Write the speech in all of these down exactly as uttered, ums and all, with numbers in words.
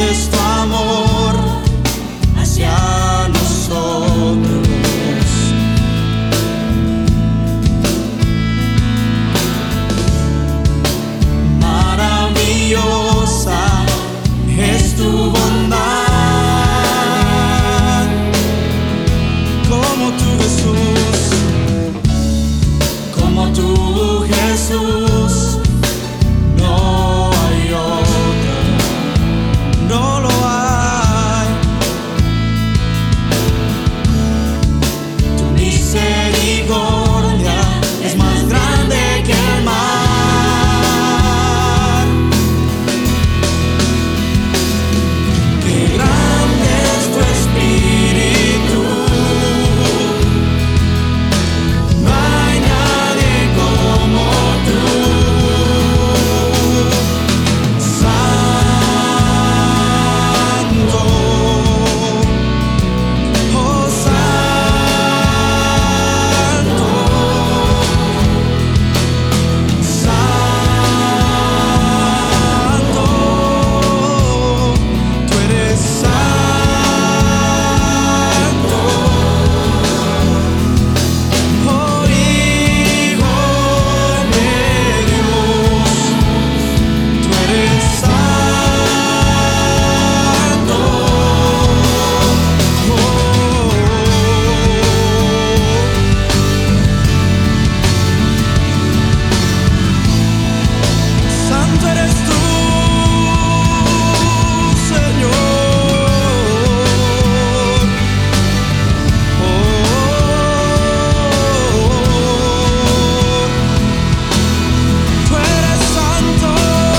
es tu amor hacia nosotros. Maravillosa es tu bondad, como tú, Jesús, como tú, Jesús. No hay otra, no lo hay. Tu misericordia es más grande que el mar. Qué grande es tu espíritu. No hay nadie como tú. Santo, oh Santo, Santo, tú eres santo, oh Hijo de Dios, tú eres santo, oh, santo eres tú, Señor. Oh, tú eres santo.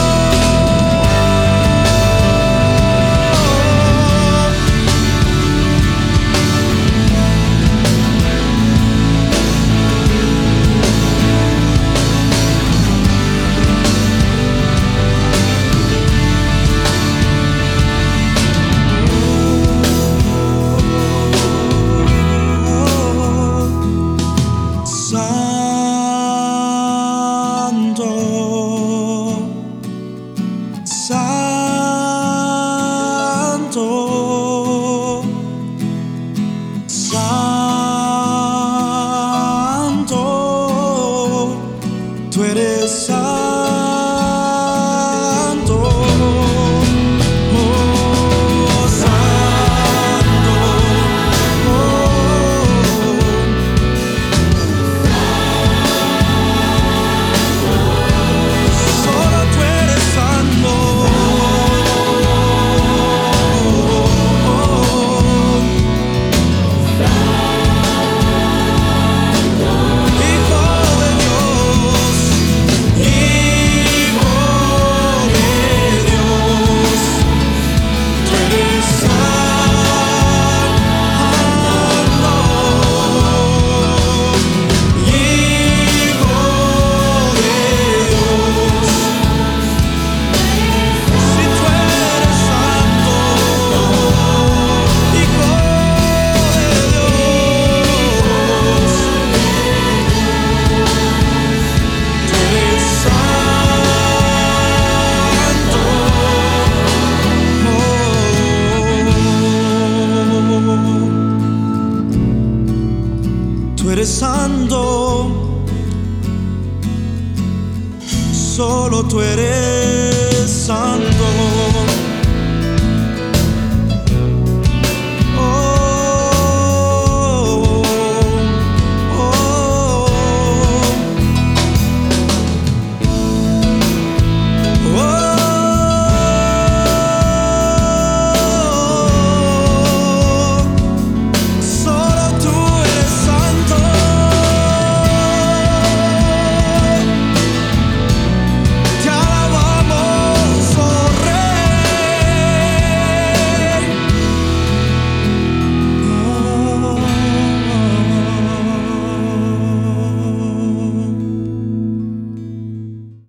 Santo, santo, santo, tú eres santo, oh santo, oh. Solo tú eres santo, Hijo de Dios, Hijo de Dios, tú eres santo, Hijo de Dios. Si tú eres santo, Hijo de Dios, tú eres santo, oh. Tú eres santo, solo tú eres santo.